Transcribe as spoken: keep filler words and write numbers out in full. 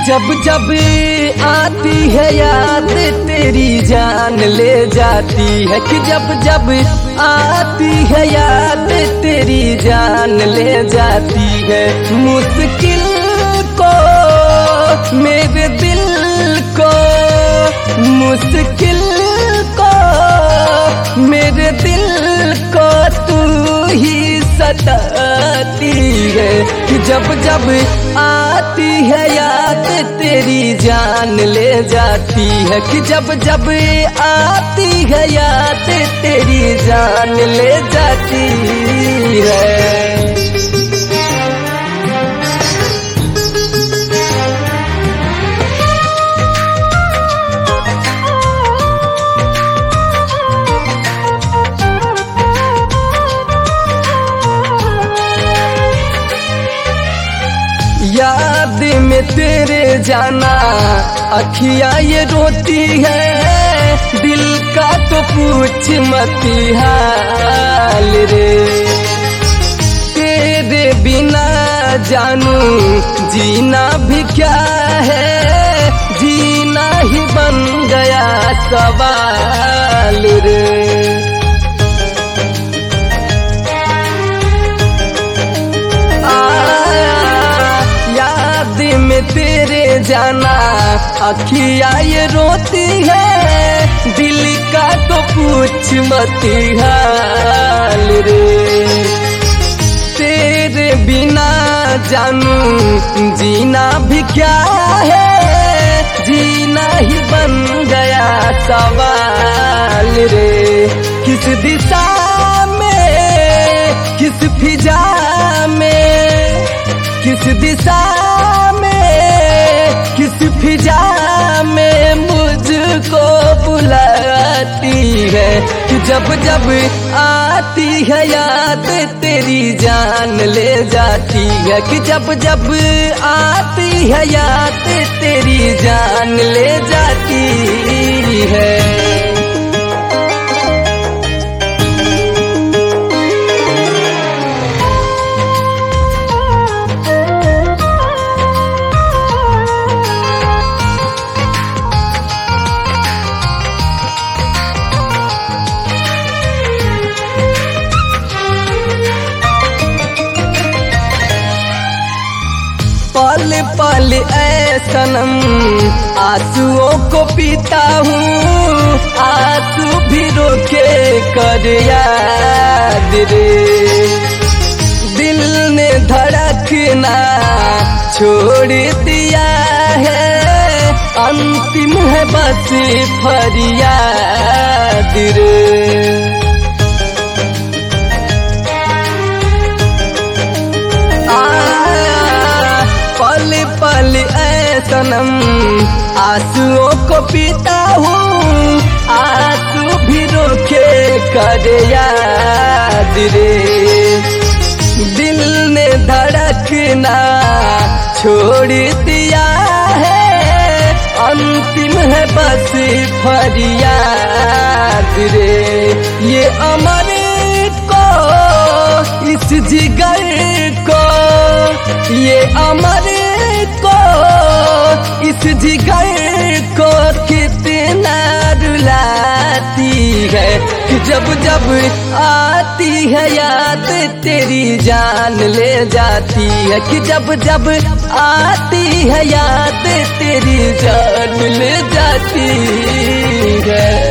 जब जब आती है याद तेरी जान ले जाती है, कि जब जब आती है याद तेरी जान ले जाती है। मुश्किल को मेरे दिल को, मुश्किल को मेरे दिल को तू ही सताती है, कि जब जब आती है याद तेरी जान ले जाती है, कि जब जब आती है याद तेरी जान ले जाती है। याद में तेरे जाना अखियाँ ये रोती है, दिल का तो पूछ मत हाल रे। तेरे बिना जानू जीना भी क्या है, जीना ही बन गया सवाल रे। में तेरे जाना अखियाँ ये रोती है, दिल का तो पूछ मत हाल रे। तेरे बिना जानू जीना भी क्या है, जीना ही बन गया सवाल रे। किस दिशा में, किस फिजा में, किस दिशा किस फिजा में मुझको बुलाती है, कि जब जब आती है याद तेरी जान ले जाती है, कि जब जब आती है याद तेरी जान ले जाती है। पल पल ऐ सनम आंसुओं को पीता हूँ, आंसू भी रोके कर याद रे। दिल ने धड़कना छोड़ दिया है, अंतिम है बस फरियाद रे। पल पल ऐ सनम आंसुओं को पीता हूँ, आंसू भी रोके कर याद रे। दिल ने धड़कना छोड़ दिया है, अंतिम है बस फरियाद रे। ये अमर को, इस जिगर को, ये अमर को, इस जिगर को कितना रुलाती है, कि जब जब आती है याद तेरी जान ले जाती है, कि जब जब आती है याद तेरी जान ले जाती है।